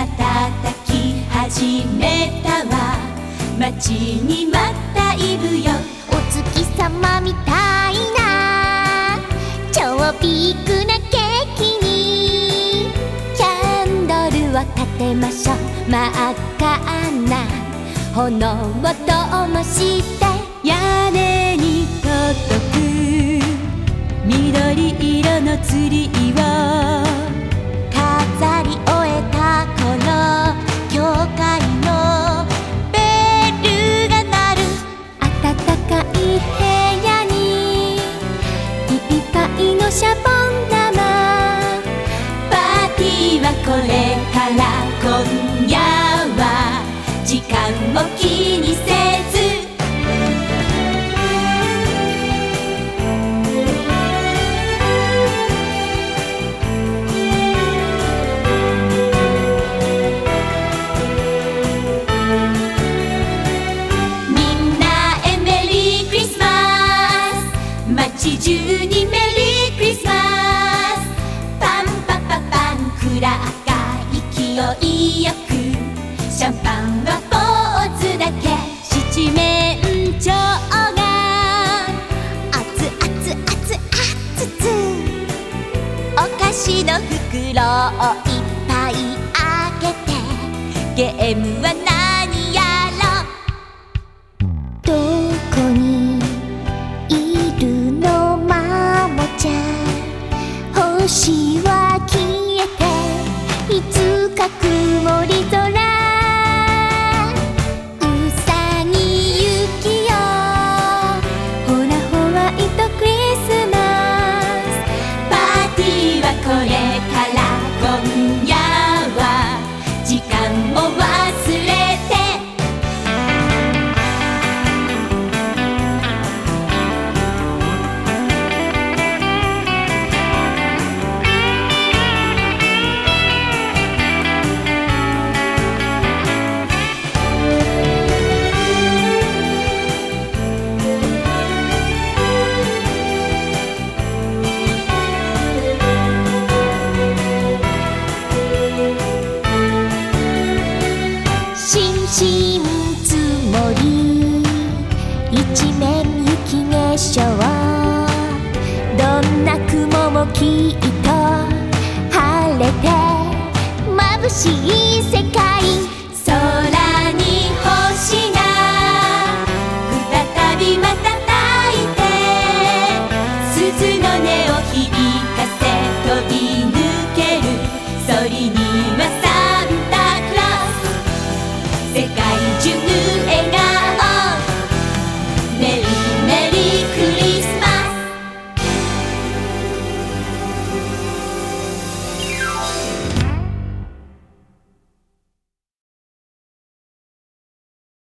叩き始めたわ。待ちに待ったイブよ。 お月様みたいな超ビッグなケーキにキャンドルを立てましょう。真っ赤な炎を灯して屋根に届く緑色のツリーを飾り終えた頃、教会のベルが鳴る。暖かい部屋にいっぱいのシャボン玉。 パーティーはこれから今夜は時間を気にせず。街中にメリークリスマス。パンパパパンクラッカー勢いよくシャンパンはポーズだけ。七面鳥が熱々熱々熱々お菓子の袋をいっぱい開けて、 ゲームは何やろ。 どこにいるのマモちゃん。星は消えていつか曇り空。うさぎゆきよほらホワイトクリスマス。 パーティーはこれから今夜は時間を忘れて。 しんつもり一面雪化粧。どんな雲もきっと晴れて眩しい世界。 空に星が再び瞬いて鈴の音を響